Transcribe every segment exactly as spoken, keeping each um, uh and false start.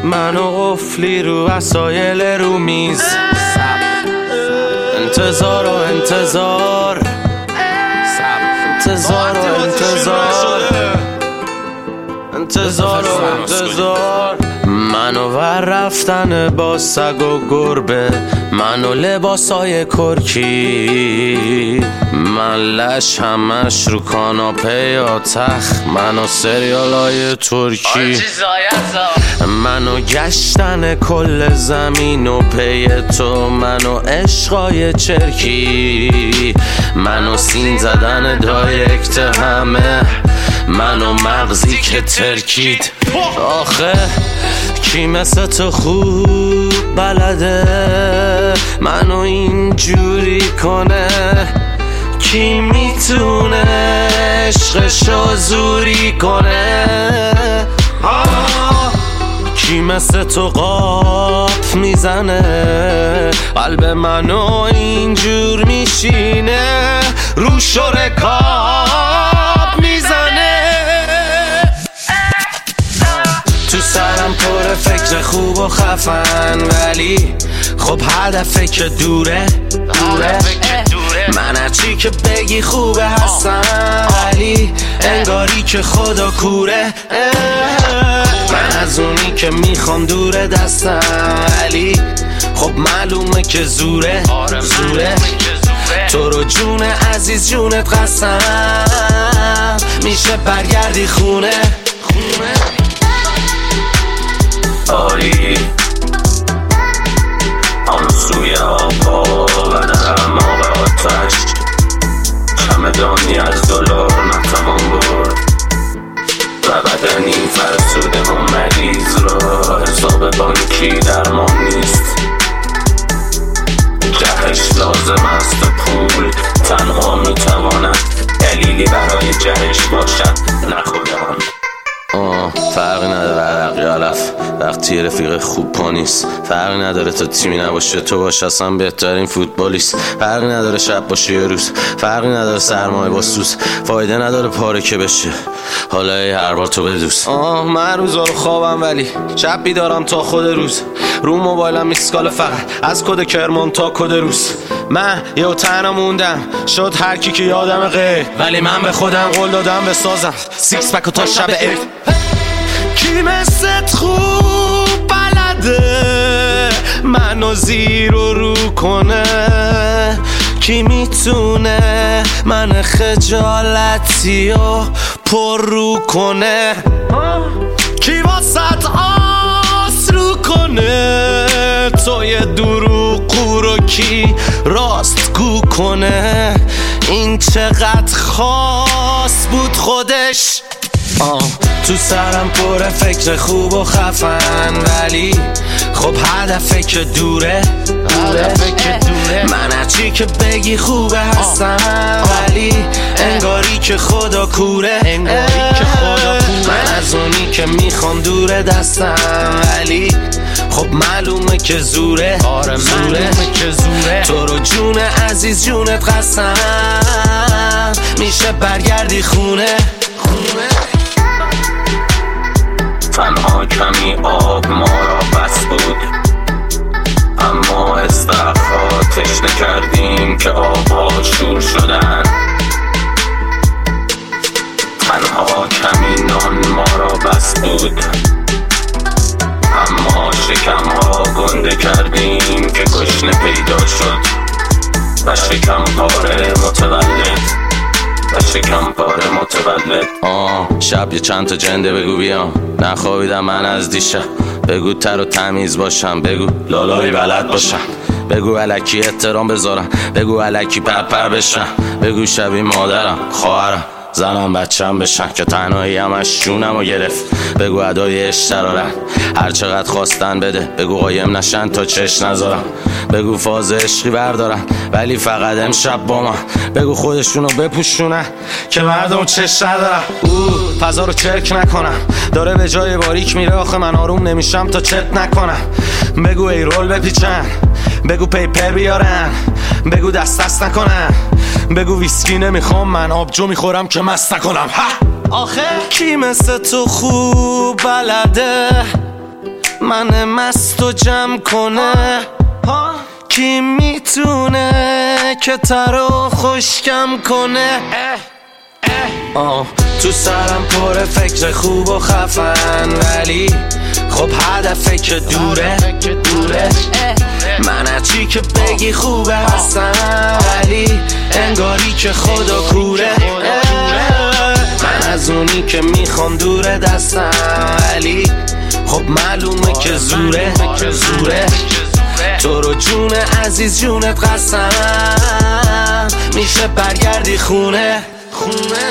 منو قفلی رو وسایل رو میز، انتظار و انتظار، انتظار و انتظار، انتظار و انتظار. منو ور رفتن با سگ و گربه، منو لباسای کرکی، من لش همش رو کاناپه یا تخت، منو سریالای ترکی، منو گشتن کل زمین و پی تو، منو عشقای چرکی، منو سین زدن دایرکت همه، منو مغزی که ترکید. آخه کی مثل تو خوب بلده منو اینجوری کنه؟ کی میتونه عشقشو زوری کنه؟ کی مثل تو قاپ میزنه قلب منو اینجور میشینه، رو شرکاب میزنه؟ تو سرم پر فکر خوب و خفن، ولی خب هدفه که دوره دوره. من هرچی که بگی خوبه هستم، ولی انگاری که خدا کوره. من از اونی که میخوام دوره دستم، ولی خب معلومه که زوره زوره. تو رو جون عزیز جونت قسم، میشه برگردی خونه آری آن سوی آقا و درم آب آتش، چمدانی از دلار نتوان برد و بدنی فرسوده و مریض را حساب بانکی درمان نیست. جهش لازم است و پول تنها میتواند دلیلی برای جهش باشد، نه خودمان. آه فرقی نداره عرقی علف وقتی رفیق خوب پا نیست، فرقی نداره تا تیمی نباشه تو باش اصلا بهترین فوتبالیست، فرقی نداره شب باشه یه روز، فرقی نداره سرمایه با سوز، فایده نداره پاره که بشه حالا ای هر بار تو بدوز. آه من روزا رو خوابم ولی شب بیدارم تا خود روز، رو موبایلم میسکاله فقط از کد کرمان تا کد روز. من یه تنها موندم شد هر کی که یادم غیر، ولی من به خودم قول دادم بسازم سیکس پک و تا شب عید. کی مثل خوب بلده منو زیر و رو کنه؟ کی میتونه من خجالتی و پر رو کنه؟ کی واسط آس رو کنه؟ تو یه دروغ رو کی راست گو کنه؟ این چقدر خاص بود خودش. آه تو سرم پر فکر خوب و خفن، ولی خب هدفه که دوره هدفه که دوره. من هرچی که بگی خوبه هستم، ولی انگاری که خدا کوره انگاری که خدا کوره. من از اونی که میخوام دوره دستم، ولی خب معلومه که زوره آره زوره که زوره. تو رو جون عزیز جونت قسم، میشه برگردی خونه خونه. تنها کمی آب ما را بس بود، اما استخها تشنه کردیم که آبها شور شدن. تنها کمی نان ما را بس بود، اما شکمها گنده کردیم که گشنه پیدا شد و شکم پاره متولد و شکم پاره متولد. آه شب یه چند تا جنده بگو بیام، نخوابیدم من از دیشب، بگو تر و تمیز باشم، بگو لالایی بلد باشم، بگو الکی احترام بذارم، بگو الکی پرپر بشم، بگو شبیه مادرم خواهرم زنم بچم بشن که تنهایی همش جونم رو گرفت، بگو ادای اشترارن هر چقدر خواستن بده، بگو قایم نشن تا چش نذارم، بگو فاز عشقی بردارن ولی فقط امشب با من، بگو خودشونو بپوشونن که مردم چش ندارن. او فضا رو چرک نکنم داره به جای باریک میره، آخه من آروم نمیشم تا چت نکنم، بگو ای رول بپیچن، بگو پیپر بیارن، بگو دست دست نکنن، بگو ویسکی نمیخوام من آبجو میخورم که مست نکنم. آخه کی مثل تو خوب بلده من مست و جمع کنه؟ کی میتونه که ترو خوشکم کنه؟ آه تو سرم پر فکر خوب و خفن، ولی خب هدفه که دوره دوره. من هرچی که بگی خوبه هستم، ولی انگاری که خدا کوره. من از اونی که میخوام دوره دستم، ولی خب معلومه که زوره زوره. تو رو جون عزیز جونت قسم، میشه برگردی خونه خونه.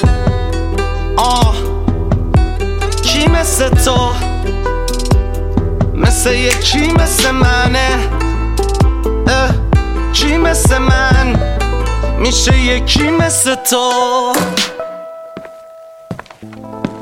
آه کی مثل تو، مثل یکی مثل منه؟ اه کی مثل من، میشه یکی مثل تو؟